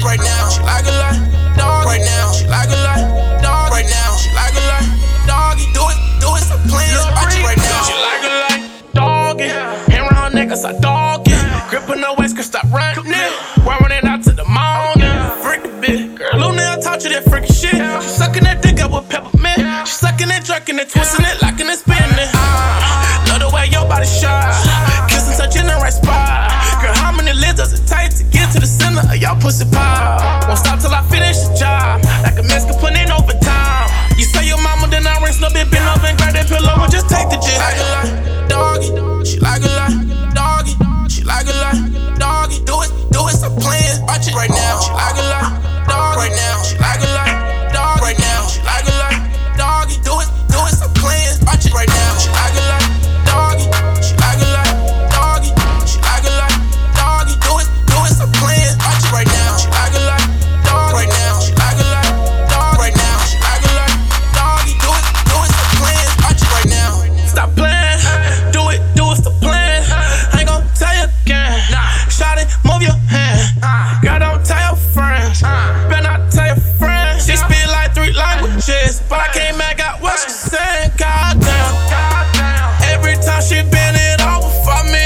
it right now. She like a lot, dog. Right now, she like a lot, dog. Right now, she like a lot, doggy. Do it, stop playing. Watch it right now. She like a lot, doggy. Hand around her neck, I start doggy. Grip on her waist, can stop running. Wearing it out to the morning. Freak a bit, girl. Luna, I taught you that freaky shit. She sucking that dick up with peppermint. She sucking it, jerking it, twisting it, locking it, spinning. Love the way your body shine. Kissing, touching the right spot. Girl, how many lids does it take to get to the center of your pussy pile? Won't stop till I finish the job. Like a mess can put in overtime. You say your mama, then I rinse no bit, bend over and grab that pillow and just take the gist. Like a lot, doggy. She like a lot, doggy. She like a lot, doggy. Do it, stop playing. Watch it right now. She like a lot, dog. Right now, she like a lot, dog. Right now, she like a lot, doggy. Do it, stop playing. Watch it right now. She like a lot, doggy. She like a lot, doggy. She like a lot, doggy. Do it, stop playing. Watch it right now. She like a lot, dog. Right now, she like a lot, dog. Right now, she like a lot, doggy. Do it, stop playing. Watch it right now. Stop playing. Do it, stop playing. I ain't gon' tell you again. Shout it, move your hand. Girl, don't tell your friends. Better not tell your friends. She speak like 3 languages, but I can't make out what she saying. Goddamn. Every time she bend it over for me,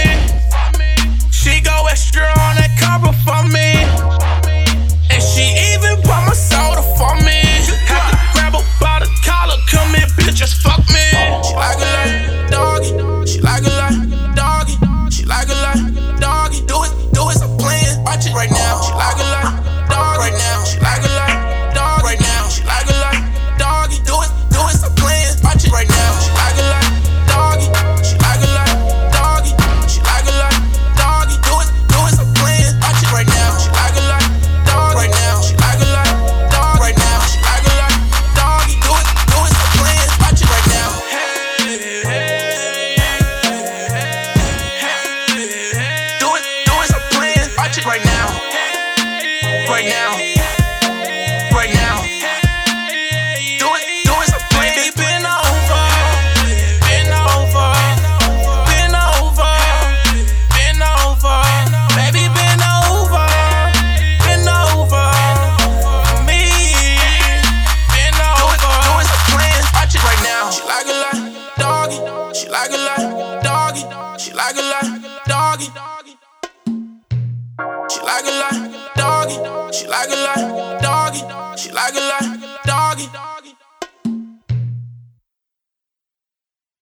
she go extra on that cover for me. And she even bought my soda for me. Had to grab her by the collar, come here, bitch, just fuck me. She like a lot, doggy. She like a lot, doggy. She like a lot, doggy. Do it, stop playing. Watch it right now. She like a lot, dog. Right now, she like a lot, dog. Right now, she like a lot, doggy. Do it, stop playing. Watch it right now. She like a lot, doggy. She like a lot, doggy. She like a lot, doggy. Do it, stop playing. Watch it right now. She like a lot, dog. Right now, she like a lot, dog. Right now, she like a lot, doggy. Do it, stop playing. Watch it right now. Do it, stop playing. Watch it right now. Right now. Right now. Do it, stop playing. Baby, bend over. Bend over. Bend over. Bend over. Baby, bend over. Bend over. For me. Bend over. Do it, stop playing. Watch it right now. She like a lot, doggy. She like a lot, doggy. She like a lot, doggy. She like a lot, doggy. She like a lot,